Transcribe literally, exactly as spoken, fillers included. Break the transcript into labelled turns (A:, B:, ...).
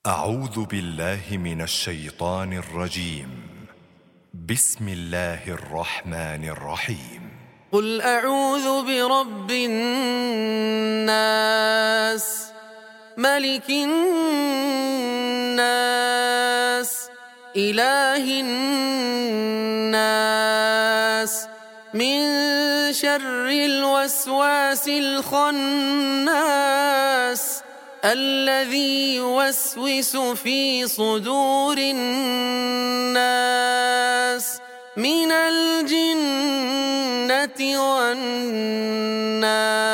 A: أعوذ بالله من الشيطان الرجيم. بسم الله الرحمن الرحيم.
B: قل أعوذ برب الناس ملك الناس إله الناس من شر الوسواس الخناس الذي يوسوس في صدور الناس من الجنة والناس.